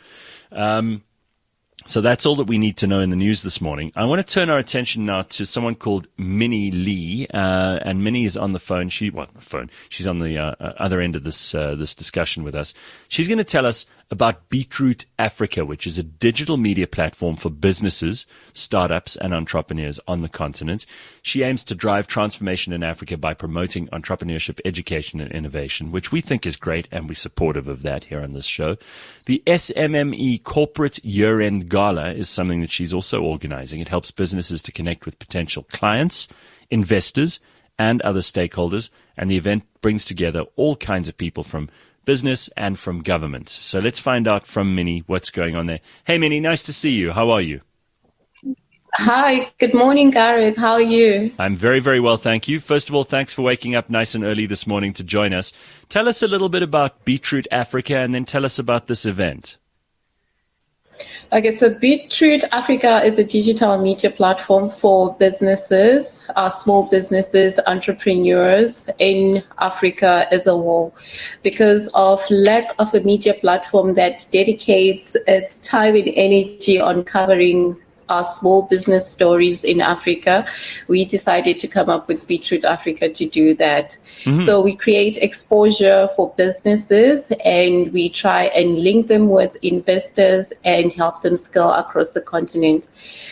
So that's all that we need to know in the news this morning. I want to turn our attention now to someone called Minnie Lee, and Minnie is on the phone. She's on the other end of this discussion with us. She's going to tell us about Beetroot Africa, which is a digital media platform for businesses, startups, and entrepreneurs on the continent. She aims to drive transformation in Africa by promoting entrepreneurship, education, and innovation, which we think is great, and we're supportive of that here on this show. The SMME Corporate Year-End Gala is something that she's also organizing. It helps businesses to connect with potential clients, investors, and other stakeholders, and the event brings together all kinds of people from business and from government. So let's find out from Minnie what's going on there. Hey, Minnie, nice to see you. How are you? Hi, good morning, Gareth. How are you? I'm very, very well, thank you. First of all, thanks for waking up nice and early this morning to join us. Tell us a little bit about Beetroot Africa, and then tell us about this event. Okay, so Beetroot Africa is a digital media platform for businesses, small businesses, entrepreneurs in Africa as a whole. Because of lack of a media platform that dedicates its time and energy on covering our small business stories in Africa, we decided to come up with Beetroot Africa to do that. Mm-hmm. So we create exposure for businesses, and we try and link them with investors and help them scale across the continent.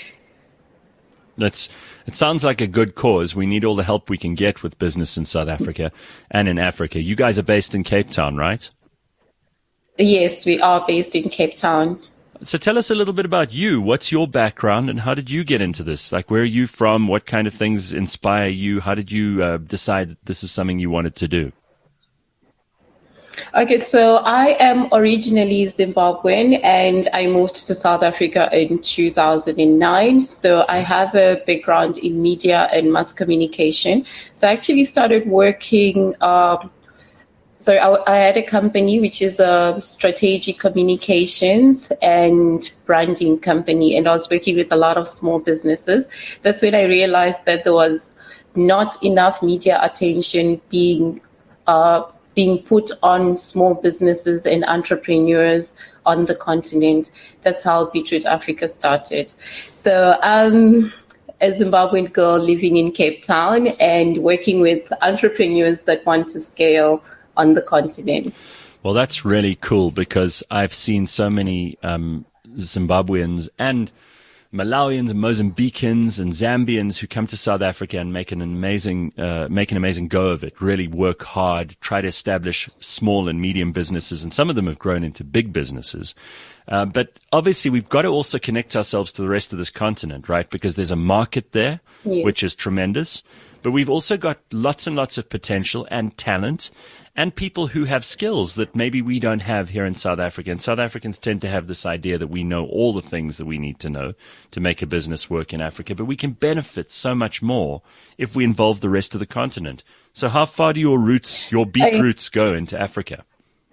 It sounds like a good cause. We need all the help we can get with business in South Africa and in Africa. You guys are based in Cape Town, right? Yes, we are based in Cape Town. So tell us a little bit about you. What's your background, and how did you get into this? Like, where are you from? What kind of things inspire you? How did you decide that this is something you wanted to do? Okay, so I am originally Zimbabwean, and I moved to South Africa in 2009. So I have a background in media and mass communication. So I actually started working So I had a company which is a strategic communications and branding company, and I was working with a lot of small businesses. That's when I realized that there was not enough media attention being put on small businesses and entrepreneurs on the continent. That's how Beetroot Africa started. So a Zimbabwean girl living in Cape Town and working with entrepreneurs that want to scale on the continent. Well, that's really cool because I've seen so many Zimbabweans and Malawians and Mozambicans and Zambians who come to South Africa and make an amazing go of it, really work hard, try to establish small and medium businesses, and some of them have grown into big businesses. But obviously we've got to also connect ourselves to the rest of this continent, right? Because there's a market there, Yes. which is tremendous. But we've also got lots and lots of potential and talent and people who have skills that maybe we don't have here in South Africa. And South Africans tend to have this idea that we know all the things that we need to know to make a business work in Africa, but we can benefit so much more if we involve the rest of the continent. So how far do your beet roots go into Africa?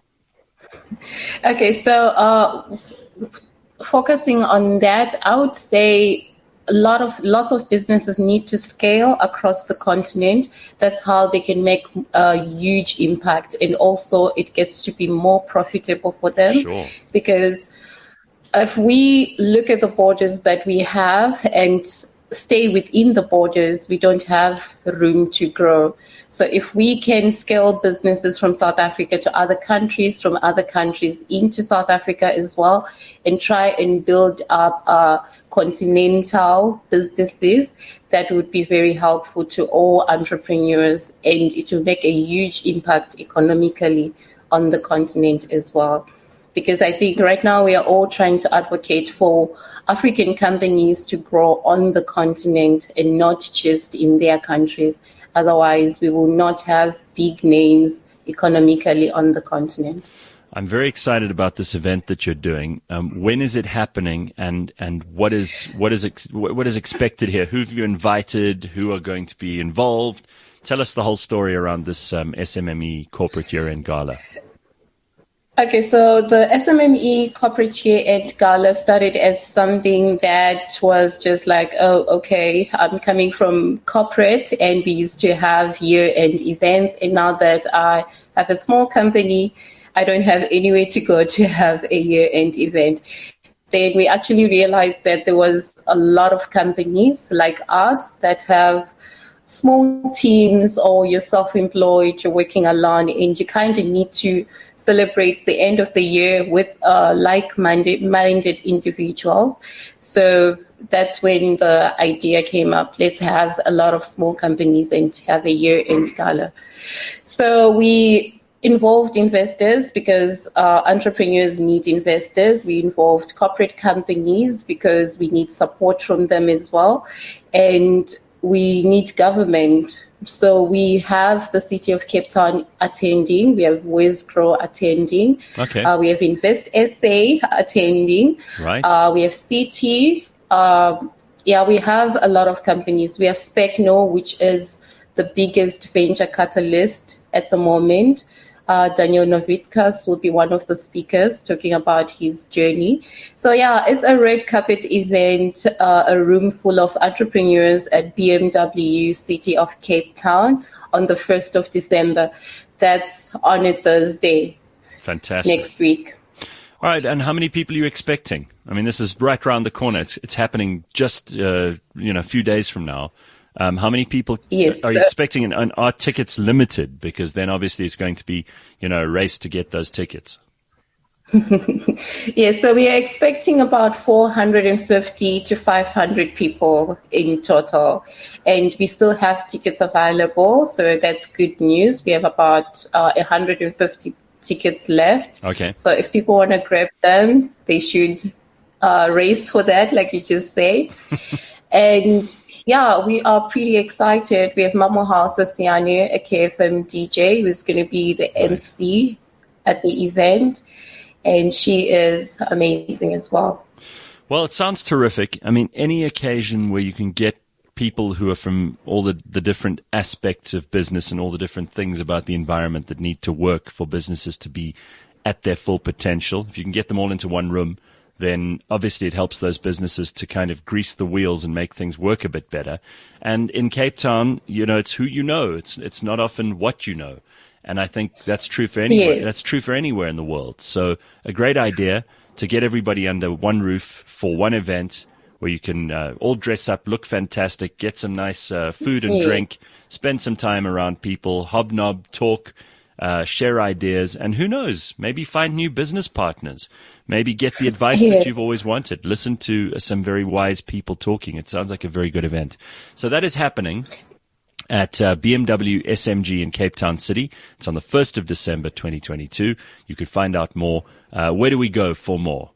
Okay, so focusing on that, I would say lots of businesses need to scale across the continent. That's how they can make a huge impact, and also it gets to be more profitable for them. Sure. Because if we look at the borders that we have and stay within the borders, we don't have room to grow. So if we can scale businesses from South Africa to other countries, from other countries into South Africa as well, and try and build up continental businesses, that would be very helpful to all entrepreneurs, and it will make a huge impact economically on the continent as well. Because I think right now we are all trying to advocate for African companies to grow on the continent and not just in their countries. Otherwise, we will not have big names economically on the continent. I'm very excited about this event that you're doing. When is it happening, and what is expected here? Who have you invited? Who are going to be involved? Tell us the whole story around this SMME Corporate Year-End Gala. Okay, so the SMME Corporate Year-End Gala started as something that was just like, oh, okay, I'm coming from corporate and we used to have year-end events. And now that I have a small company, I don't have anywhere to go to have a year-end event. Then we actually realized that there was a lot of companies like us that have small teams, or you're self-employed, you're working alone, and you kind of need to celebrate the end of the year with like-minded individuals. So that's when the idea came up. Let's have a lot of small companies and have a year-end gala. So we involved investors because entrepreneurs need investors. We involved corporate companies because we need support from them as well. And we need government. So we have the City of Cape Town attending. We have Wesgro attending. Okay. We have Invest SA attending. Right. We have CT. We have a lot of companies. We have SpecNo, which is the biggest venture catalyst at the moment. Daniel Novitkas will be one of the speakers talking about his journey. So yeah, it's a red carpet event, a room full of entrepreneurs at BMW City of Cape Town on the 1st of December. That's on a Thursday. Fantastic. Next week. All right, and how many people are you expecting? I mean, this is right around the corner. It's happening just a few days from now. How many people are you expecting, and are tickets limited? Because then obviously it's going to be, a race to get those tickets. Yes, so we are expecting about 450 to 500 people in total. And we still have tickets available, so that's good news. We have about 150 tickets left. Okay. So if people want to grab them, they should race for that, like you just said. And yeah, we are pretty excited. We have Mamo House Siane, a KFM DJ, who's going to be the MC at the event. And she is amazing as well. Well, it sounds terrific. I mean, any occasion where you can get people who are from all the different aspects of business and all the different things about the environment that need to work for businesses to be at their full potential. If you can get them all into one room, then obviously it helps those businesses to kind of grease the wheels and make things work a bit better. And in Cape Town, it's who you know. It's not often what you know. And I think that's true for anywhere. Yes. That's true for anywhere in the world. So a great idea to get everybody under one roof for one event where you can all dress up, look fantastic, get some nice food and drink, spend some time around people, hobnob, talk, share ideas, and who knows, maybe find new business partners. Maybe get the advice that you've always wanted. Listen to some very wise people talking. It sounds like a very good event. So that is happening at BMW SMG in Cape Town City. It's on the 1st of December, 2022. You could find out more. Where do we go for more?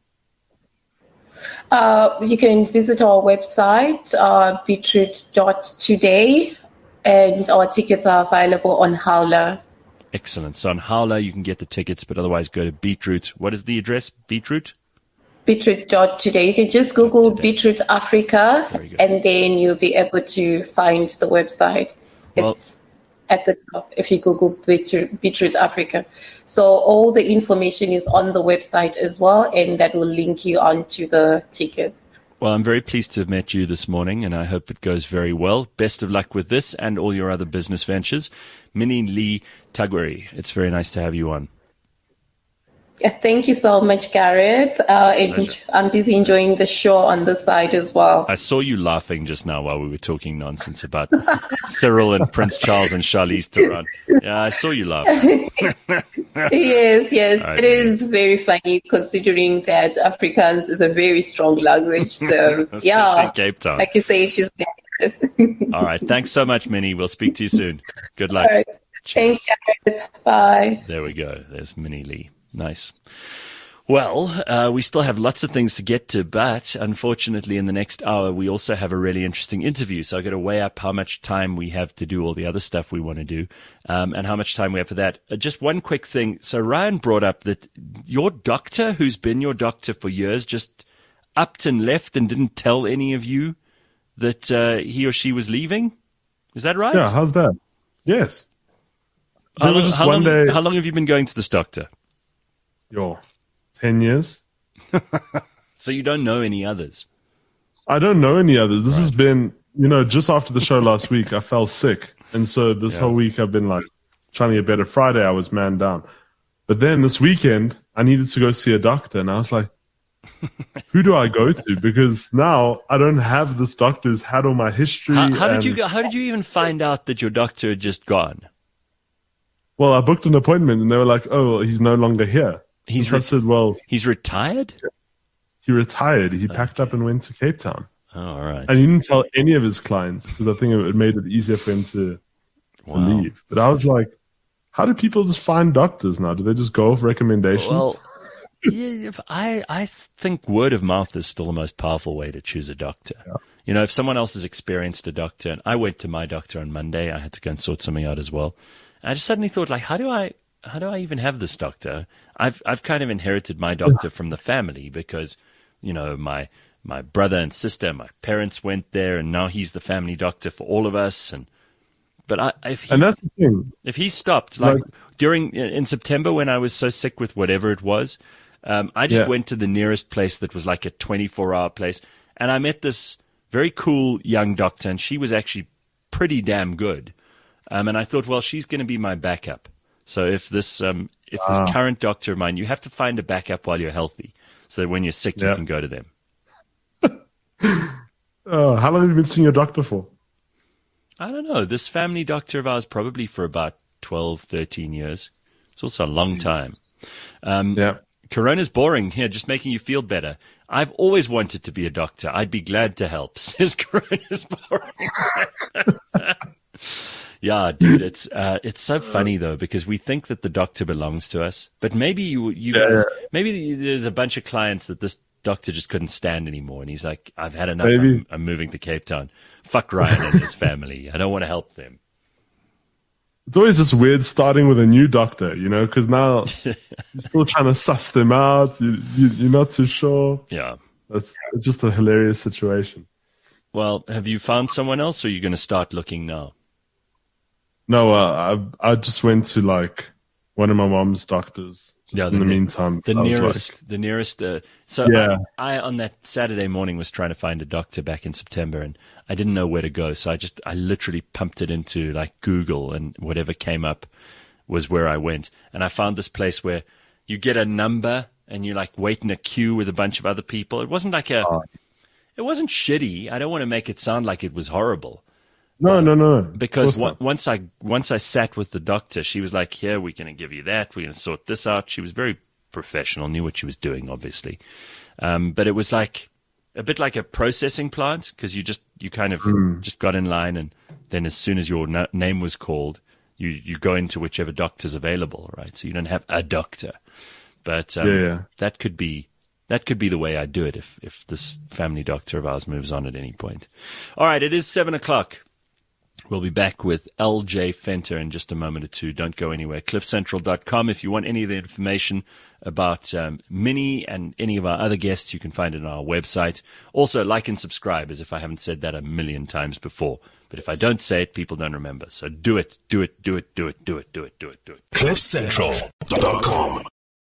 You can visit our website, beetroot.today, and our tickets are available on Howler. Excellent. So on Howler, you can get the tickets, but otherwise go to Beetroot. What is the address? Beetroot? Beetroot.today. You can just Google Beetroot Africa, and then you'll be able to find the website. It's at the top if you Google Beetroot Africa. So all the information is on the website as well, and that will link you onto the tickets. Well, I'm very pleased to have met you this morning, and I hope it goes very well. Best of luck with this and all your other business ventures. Minnie Lee Tagwari, it's very nice to have you on. Thank you so much, Gareth. I'm busy enjoying the show on the side as well. I saw you laughing just now while we were talking nonsense about Cyril and Prince Charles and Charlize Theron. Yeah, I saw you laughing. Yes. Right, it is very funny considering that Afrikaans is a very strong language. So, especially in Cape Town. Like you say, she's dangerous. All right. Thanks so much, Minnie. We'll speak to you soon. Good luck. All right. Thanks, Gareth. Bye. There we go. There's Minnie Lee. Nice. Well, we still have lots of things to get to, but unfortunately in the next hour, we also have a really interesting interview. So I've got to weigh up how much time we have to do all the other stuff we want to do, and how much time we have for that. Just one quick thing. So Ryan brought up that your doctor, who's been your doctor for years, just upped and left and didn't tell any of you that he or she was leaving. Is that right? Yeah, how's that? Yes. How long have you been going to this doctor? 10 years. So you don't know any others? I don't know any others. This has been, just after the show last week, I fell sick. And so this whole week I've been trying to get better. Friday I was man down. But then this weekend I needed to go see a doctor. And I was like, who do I go to? Because now I don't have this doctor's had all my history. How did you even find out that your doctor had just gone? Well, I booked an appointment and they were like, oh, he's no longer here. I said, well, he's retired? He retired. He packed up and went to Cape Town. Oh, all right. And he didn't tell any of his clients because I think it made it easier for him to leave. But I was like, how do people just find doctors now? Do they just go off recommendations? Well, I think word of mouth is still the most powerful way to choose a doctor. Yeah. If someone else has experienced a doctor, and I went to my doctor on Monday, I had to go and sort something out as well. I just suddenly thought, how do I even have this doctor? I've kind of inherited my doctor from the family because, my brother and sister, my parents went there, and now he's the family doctor for all of us. And that's the thing. If he stopped, in September when I was so sick with whatever it was, I just went to the nearest place that was like a 24-hour place, and I met this very cool young doctor, and she was actually pretty damn good. And I thought, well, she's going to be my backup. So if this current doctor of mine, you have to find a backup while you're healthy, so that when you're sick, you can go to them. How long have you been seeing your doctor for? I don't know. This family doctor of ours probably for about 12, 13 years. It's also a long time. Corona's boring. Yeah, just making you feel better. I've always wanted to be a doctor. I'd be glad to help, says Corona's boring. Yeah, dude, it's so funny though, because we think that the doctor belongs to us, but maybe you guys, maybe there's a bunch of clients that this doctor just couldn't stand anymore, and he's like, I've had enough. I'm moving to Cape Town. Fuck Ryan and his family. I don't want to help them. It's always just weird starting with a new doctor, because now you're still trying to suss them out. You're not too sure. Yeah, it's just a hilarious situation. Well, have you found someone else, or are you going to start looking now? No, I just went to like one of my mom's doctors. Yeah, in the meantime, the nearest. So yeah. I on that Saturday morning was trying to find a doctor back in September, and I didn't know where to go. So I literally pumped it into like Google, and whatever came up was where I went. And I found this place where you get a number and you like wait in a queue with a bunch of other people. It wasn't like it wasn't shitty. I don't want to make it sound like it was horrible. No. Because once I sat with the doctor, she was like, "Here, we're going to give you that. We're going to sort this out." She was very professional, knew what she was doing, obviously. But it was like a bit like a processing plant, because you kind of just got in line, and then as soon as your name was called, you go into whichever doctor's available, right? So you don't have a doctor, but that could be the way I do it if this family doctor of ours moves on at any point. All right, it is 7:00. We'll be back with LJ Fenter in just a moment or two. Don't go anywhere. CliffCentral.com. If you want any of the information about Minnie and any of our other guests, you can find it on our website. Also, like and subscribe, as if I haven't said that a million times before. But if I don't say it, people don't remember. So do it. CliffCentral.com.